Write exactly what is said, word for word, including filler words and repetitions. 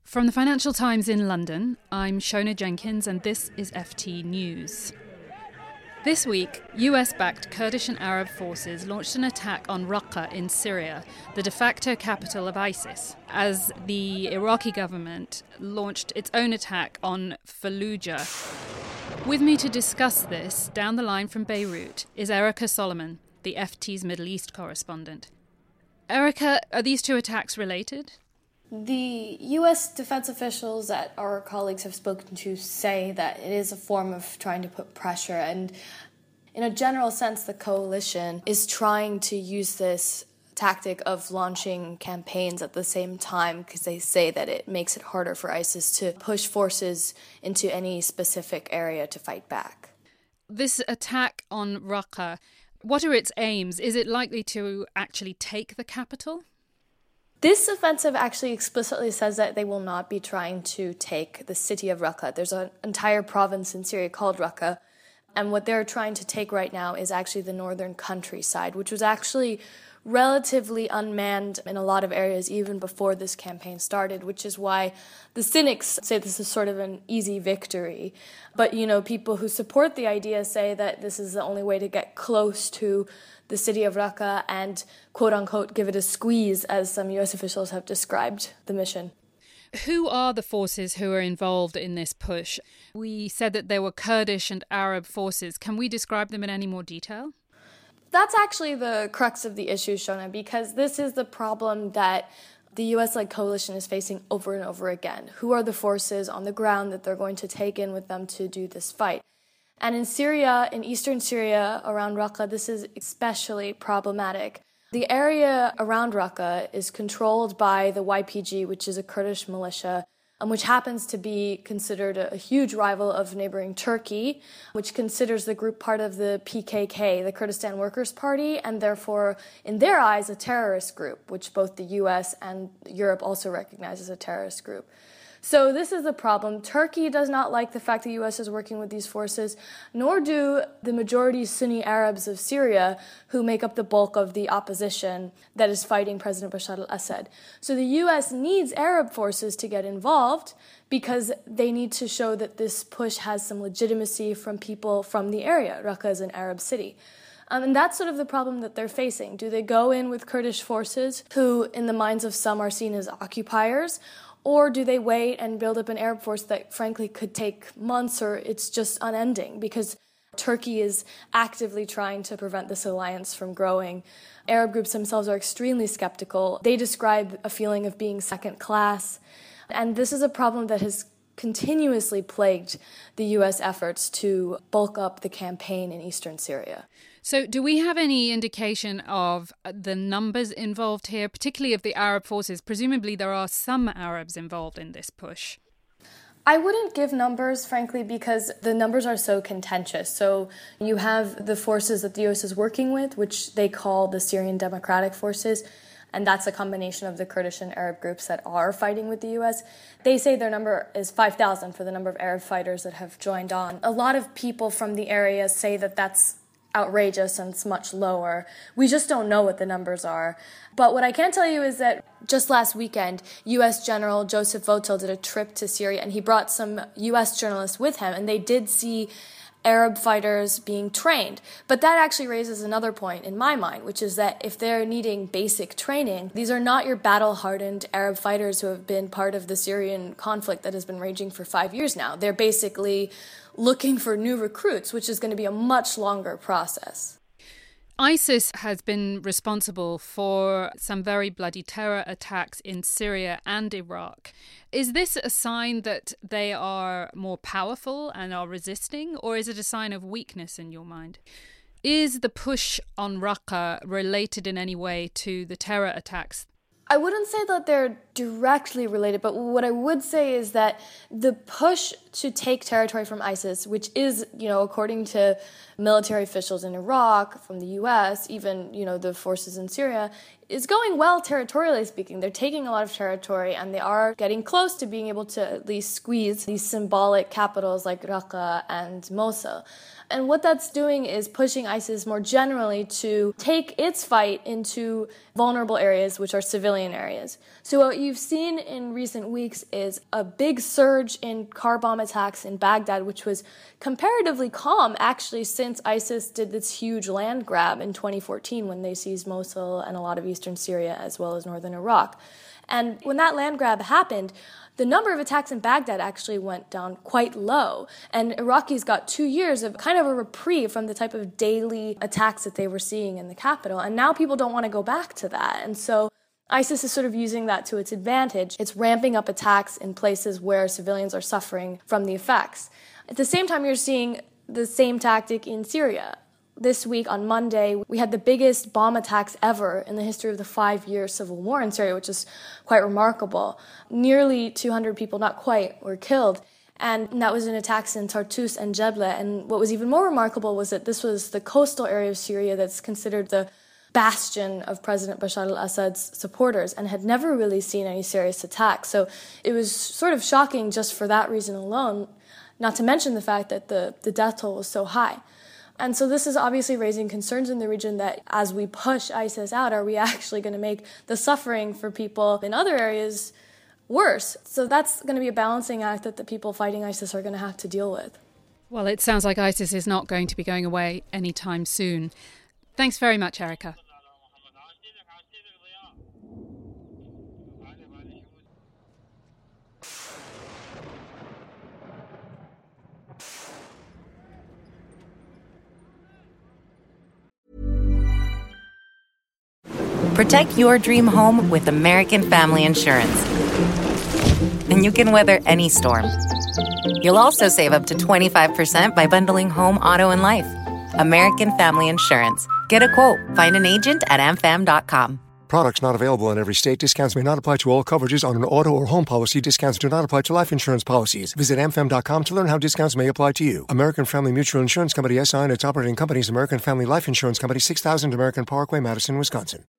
From the Financial Times in London, I'm Shona Jenkins and this is F T News. This week, U S-backed Kurdish and Arab forces launched an attack on Raqqa in Syria, the de facto capital of ISIS, as the Iraqi government launched its own attack on Fallujah. With me to discuss this, down the line from Beirut, is Erica Solomon, the F T's Middle East correspondent. Erica, are these two attacks related? The U S defense officials that our colleagues have spoken to say that it is a form of trying to put pressure, and in a general sense, the coalition is trying to use this tactic of launching campaigns at the same time because they say that it makes it harder for ISIS to push forces into any specific area to fight back. This attack on Raqqa, what are its aims? Is it likely to actually take the capital? This offensive actually explicitly says that they will not be trying to take the city of Raqqa. There's an entire province in Syria called Raqqa, and what they're trying to take right now is actually the northern countryside, which was actually relatively unmanned in a lot of areas even before this campaign started, which is why the cynics say this is sort of an easy victory. But, you know, people who support the idea say that this is the only way to get close to the city of Raqqa and, quote-unquote, give it a squeeze, as some U S officials have described the mission. Who are the forces who are involved in this push? We said that there were Kurdish and Arab forces. Can we describe them in any more detail? That's actually the crux of the issue, Shona, because this is the problem that the U S-led coalition is facing over and over again. Who are the forces on the ground that they're going to take in with them to do this fight? And in Syria, in eastern Syria, around Raqqa, this is especially problematic. The area around Raqqa is controlled by the Y P G, which is a Kurdish militia, um, which happens to be considered a, a huge rival of neighboring Turkey, which considers the group part of the P K K, the Kurdistan Workers' Party, and therefore, in their eyes, a terrorist group, which both the U S and Europe also recognize as a terrorist group. So this is the problem. Turkey does not like the fact the U S is working with these forces, nor do the majority Sunni Arabs of Syria, who make up the bulk of the opposition that is fighting President Bashar al-Assad. So the U S needs Arab forces to get involved because they need to show that this push has some legitimacy from people from the area. Raqqa is an Arab city. Um, and that's sort of the problem that they're facing. Do they go in with Kurdish forces, who in the minds of some are seen as occupiers, or do they wait and build up an Arab force that, frankly, could take months, or it's just unending because Turkey is actively trying to prevent this alliance from growing? Arab groups themselves are extremely skeptical. They describe a feeling of being second class. And this is a problem that has continuously plagued the U S efforts to bulk up the campaign in eastern Syria. So do we have any indication of the numbers involved here, particularly of the Arab forces? Presumably there are some Arabs involved in this push. I wouldn't give numbers, frankly, because the numbers are so contentious. So you have the forces that the U S is working with, which they call the Syrian Democratic Forces, and that's a combination of the Kurdish and Arab groups that are fighting with the U S. They say their number is five thousand for the number of Arab fighters that have joined on. A lot of people from the area say that that's outrageous and it's much lower. We just don't know what the numbers are. But what I can tell you is that just last weekend, U S General Joseph Votel did a trip to Syria, and he brought some U S journalists with him, and they did see Arab fighters being trained. But that actually raises another point in my mind, which is that if they're needing basic training, these are not your battle-hardened Arab fighters who have been part of the Syrian conflict that has been raging for five years now. They're basically looking for new recruits, which is going to be a much longer process. ISIS has been responsible for some very bloody terror attacks in Syria and Iraq. Is this a sign that they are more powerful and are resisting, or is it a sign of weakness in your mind? Is the push on Raqqa related in any way to the terror attacks? I wouldn't say that they're directly related, but what I would say is that the push to take territory from ISIS, which is, you know, according to military officials in Iraq, from the U S, even, you know, the forces in Syria, is going well territorially speaking. They're taking a lot of territory, and they are getting close to being able to at least squeeze these symbolic capitals like Raqqa and Mosul. And what that's doing is pushing ISIS more generally to take its fight into vulnerable areas, which are civilian areas. So what you've seen in recent weeks is a big surge in car bomb attacks in Baghdad, which was comparatively calm, actually, since ISIS did this huge land grab in twenty fourteen when they seized Mosul and a lot of eastern Syria as well as northern Iraq. And when that land grab happened, the number of attacks in Baghdad actually went down quite low. And Iraqis got two years of kind of a reprieve from the type of daily attacks that they were seeing in the capital. And now people don't want to go back to that. And so ISIS is sort of using that to its advantage. It's ramping up attacks in places where civilians are suffering from the effects. At the same time, you're seeing the same tactic in Syria. This week, on Monday, we had the biggest bomb attacks ever in the history of the five-year civil war in Syria, which is quite remarkable. Nearly two hundred people, not quite, were killed. And that was in attacks in Tartus and Jeble. And what was even more remarkable was that this was the coastal area of Syria that's considered the bastion of President Bashar al-Assad's supporters and had never really seen any serious attacks. So it was sort of shocking just for that reason alone, not to mention the fact that the, the death toll was so high. And so this is obviously raising concerns in the region that as we push ISIS out, are we actually going to make the suffering for people in other areas worse? So that's going to be a balancing act that the people fighting ISIS are going to have to deal with. Well, it sounds like ISIS is not going to be going away anytime soon. Thanks very much, Erica. Protect your dream home with American Family Insurance. And you can weather any storm. You'll also save up to twenty-five percent by bundling home, auto, and life. American Family Insurance. Get a quote. Find an agent at a m fam dot com. Products not available in every state. Discounts may not apply to all coverages on an auto or home policy. Discounts do not apply to life insurance policies. Visit a m fam dot com to learn how discounts may apply to you. American Family Mutual Insurance Company, S I and its operating companies, American Family Life Insurance Company, six thousand American Parkway, Madison, Wisconsin.